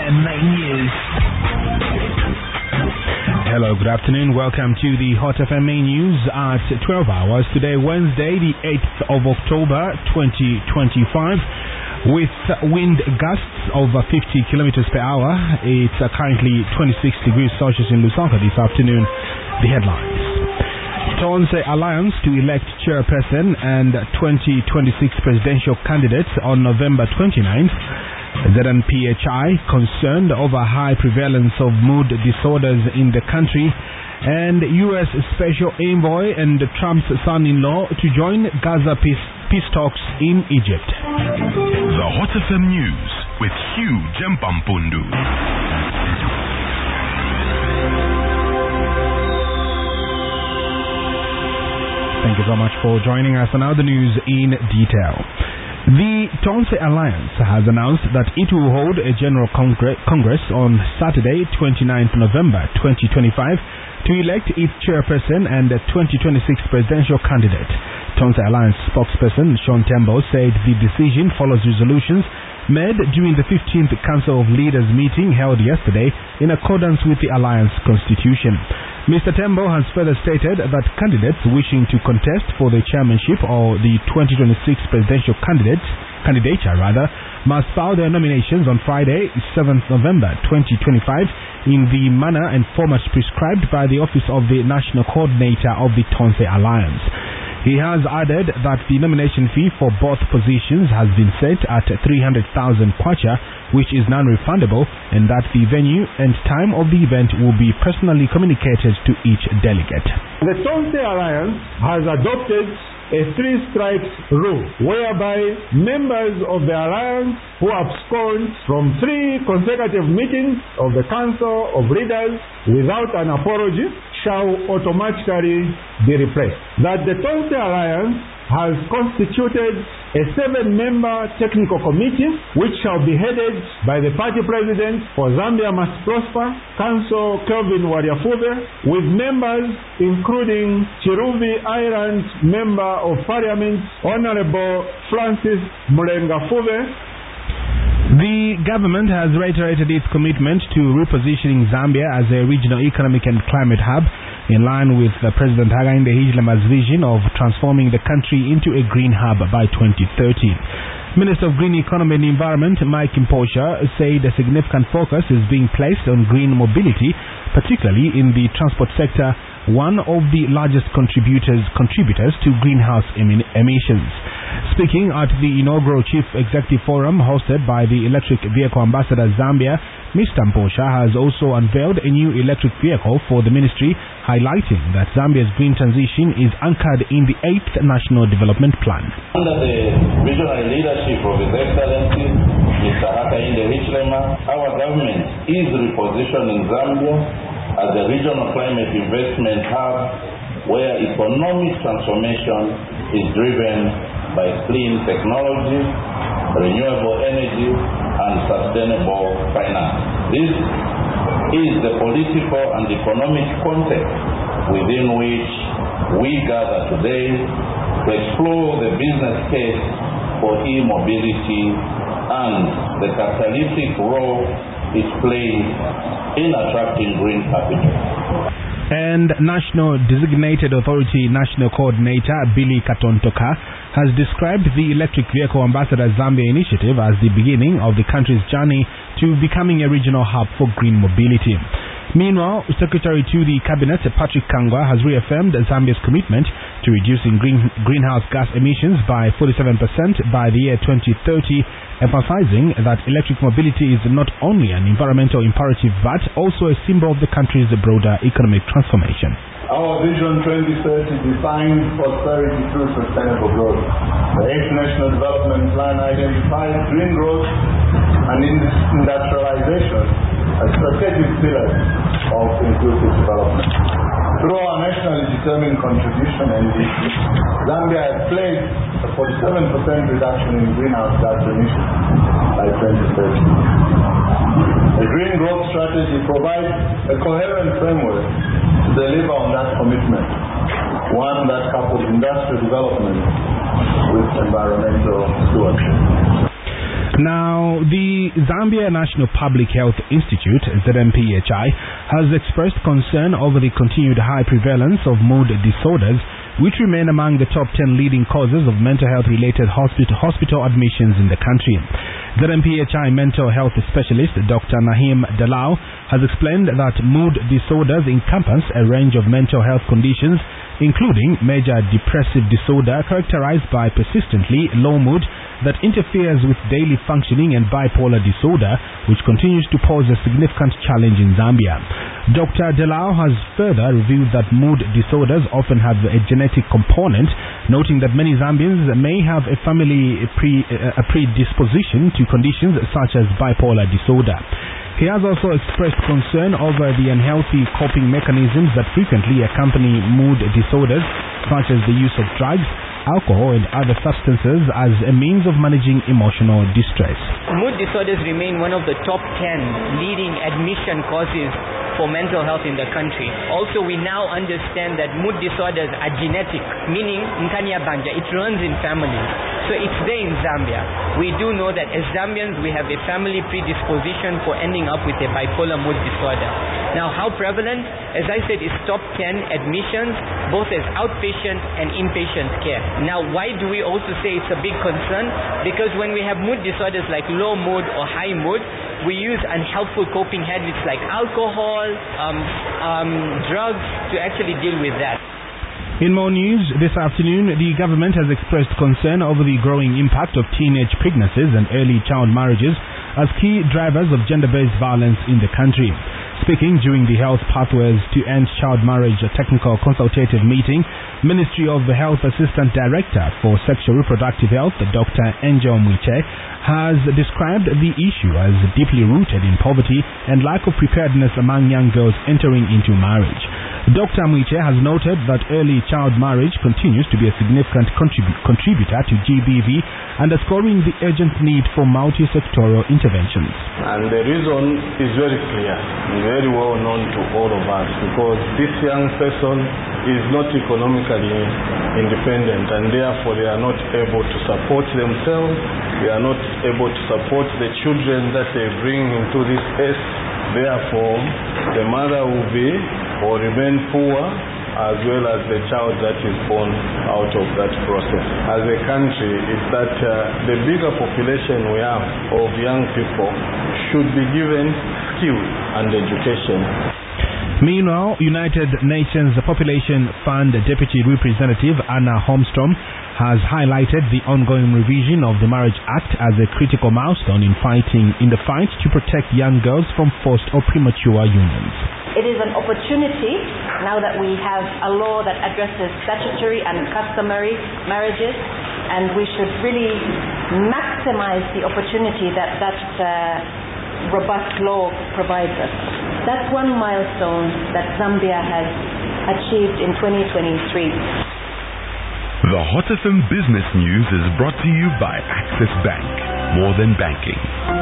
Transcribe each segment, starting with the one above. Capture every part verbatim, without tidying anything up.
M A News. Hello, good afternoon. Welcome to the Hot F M A News at twelve hours. Today, Wednesday, the eighth of October, twenty twenty-five. With wind gusts of fifty kilometers per hour. It's currently twenty-six degrees Celsius in Lusaka this afternoon. The headlines. Tonse Alliance to elect chairperson and twenty twenty-six presidential candidates on November twenty-ninth. Z N P H I concerned over high prevalence of mood disorders in the country. And U S Special Envoy and Trump's son-in-law to join Gaza peace, peace talks in Egypt. The Hot F M News with Hugh Jempampundu. Thank you so much for joining us. And now the news in detail. The Tonse Alliance has announced that it will hold a General Congre- Congress on Saturday, twenty-ninth of November twenty twenty-five, to elect its chairperson and twenty twenty-six presidential candidate. Tonse Alliance spokesperson Sean Tembo said the decision follows resolutions made during the fifteenth Council of Leaders meeting held yesterday in accordance with the Alliance Constitution. Mister Tembo has further stated that candidates wishing to contest for the chairmanship or the twenty twenty-six presidential candidates, candidature rather, must file their nominations on Friday, seventh of November twenty twenty-five in the manner and format prescribed by the Office of the National Coordinator of the Tonse Alliance. He has added that the nomination fee for both positions has been set at three hundred thousand kwacha, which is non-refundable, and that the venue and time of the event will be personally communicated to each delegate. The Tonse Alliance has adopted a three-strikes rule, whereby members of the Alliance who abscond from three consecutive meetings of the Council of Leaders without an apology shall automatically be replaced. That the Tonse Alliance has constituted a seven-member technical committee which shall be headed by the party president for Zambia Must Prosper, Council Kelvin Wariafuve, with members including Chiruvi Island Member of Parliament, Honorable Francis Mulengafuve. The government has reiterated its commitment to repositioning Zambia as a regional economic and climate hub, in line with uh, President Hakainde Hichilema's vision of transforming the country into a green hub by twenty thirty. Minister of Green Economy and Environment Mike Mposha said a significant focus is being placed on green mobility, particularly in the transport sector, one of the largest contributors contributors to greenhouse emin- emissions. Speaking at the inaugural Chief Executive Forum hosted by the Electric Vehicle Ambassador Zambia, Mister Mposha has also unveiled a new electric vehicle for the ministry, highlighting that Zambia's green transition is anchored in the eighth National Development Plan. Under the visionary leadership of His Excellency Mister Hakainde Hichilema, our government is repositioning Zambia as a regional climate investment hub where economic transformation is driven by clean technology, renewable energy, and sustainable finance. This is the political and economic context within which we gather today to explore the business case for e-mobility and the catalytic role it plays in attracting green capital. And National Designated Authority National Coordinator Billy Katontoka has described the Electric Vehicle Ambassador Zambia initiative as the beginning of the country's journey to becoming a regional hub for green mobility. Meanwhile, Secretary to the Cabinet Patrick Kangwa has reaffirmed Zambia's commitment to reducing green, greenhouse gas emissions by forty-seven percent by the year twenty thirty, emphasizing that electric mobility is not only an environmental imperative but also a symbol of the country's broader economic transformation. Our Vision twenty thirty defines prosperity through sustainable growth. The eighth National Development Plan identifies green growth and industrialization as strategic pillars of inclusive development. Through our nationally determined contribution, N D C, Zambia has pledged a forty-seven percent reduction in greenhouse gas emissions by twenty thirty. The Green Growth Strategy provides a coherent framework to deliver on that commitment, one that couples industrial development with environmental stewardship. Now, the Zambia National Public Health Institute, Z N P H I, has expressed concern over the continued high prevalence of mood disorders, which remain among the top ten leading causes of mental health-related hospital, hospital admissions in the country. Z N P H I mental health specialist Doctor Nahim Dalao has explained that mood disorders encompass a range of mental health conditions, including major depressive disorder characterized by persistently low mood that interferes with daily functioning, and bipolar disorder, which continues to pose a significant challenge in Zambia. Doctor Delao has further revealed that mood disorders often have a genetic component, noting that many Zambians may have a family pre, a predisposition to conditions such as bipolar disorder. He has also expressed concern over the unhealthy coping mechanisms that frequently accompany mood disorders, such as the use of drugs, alcohol and other substances as a means of managing emotional distress. Mood disorders remain one of the top ten leading admission causes for mental health in the country. Also, we now understand that mood disorders are genetic, meaning Nkanya Banja, it runs in families. So it's there in Zambia. We do know that as Zambians, we have a family predisposition for ending up with a bipolar mood disorder. Now, how prevalent? As I said, it's top ten admissions, both as outpatient and inpatient care. Now, why do we also say it's a big concern? Because when we have mood disorders like low mood or high mood, we use unhelpful coping habits like alcohol, um, um, drugs to actually deal with that. In more news, this afternoon, the government has expressed concern over the growing impact of teenage pregnancies and early child marriages as key drivers of gender-based violence in the country. Speaking during the Health Pathways to End Child Marriage Technical Consultative Meeting, Ministry of the Health Assistant Director for Sexual Reproductive Health, Doctor Angel Mwiche, has described the issue as deeply rooted in poverty and lack of preparedness among young girls entering into marriage. Doctor Mwiche has noted that early child marriage continues to be a significant contrib- contributor to G B V, underscoring the urgent need for multi-sectoral interventions. And the reason is very clear, very well known to all of us, because this young person is not economically independent, and therefore they are not able to support themselves, they are not able to support the children that they bring into this earth. Therefore, the mother will be or remain poor, as well as the child that is born out of that process. As a country, is that uh, the bigger population we have of young people should be given skills and education. Meanwhile, United Nations Population Fund Deputy Representative Anna Holmstrom has highlighted the ongoing revision of the Marriage Act as a critical milestone in fighting in the fight to protect young girls from forced or premature unions. It is an opportunity now that we have a law that addresses statutory and customary marriages, and we should really maximize the opportunity that that uh, robust law provides us. That's one milestone that Zambia has achieved in twenty twenty-three. The Hot F M Business News is brought to you by Access Bank. More than banking.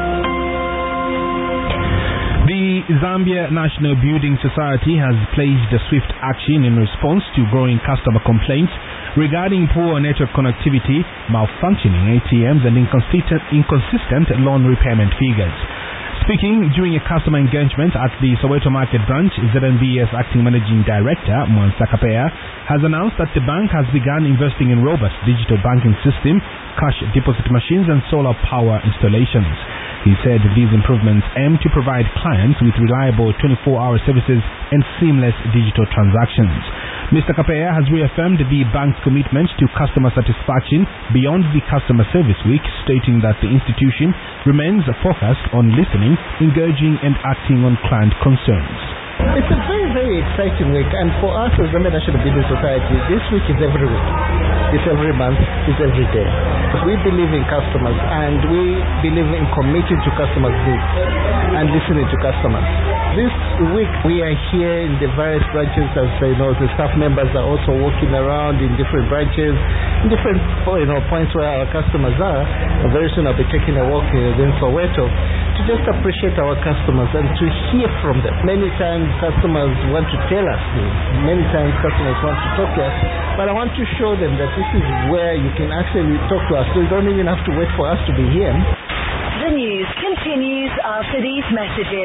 The Zambia National Building Society has pledged swift action in response to growing customer complaints regarding poor network connectivity, malfunctioning A T Ms, and inconsistent, inconsistent loan repayment figures. Speaking during a customer engagement at the Soweto Market branch, Z N B S Acting Managing Director Mwansa Kapea has announced that the bank has begun investing in robust digital banking system, cash deposit machines, and solar power installations. He said these improvements aim to provide clients with reliable twenty-four hour services and seamless digital transactions. Mister Kapea has reaffirmed the bank's commitment to customer satisfaction beyond the Customer Service Week, stating that the institution remains focused on listening, engaging, and acting on client concerns. It's a very, very exciting week, and for us as Zambia National Building Society, this week is every week. It's every month, it's every day. We believe in customers, and we believe in committing to customers' needs and listening to customers. This week we are here in the various branches, as you know, the staff members are also walking around in different branches, in different you know points where our customers are. And very soon I'll be taking a walk in Soweto to just appreciate our customers and to hear from them. Many times customers want to tell us things. Many times customers want to talk to us, but I want to show them that this is where you can actually talk to us, so you don't even have to wait for us to be here. after these messages.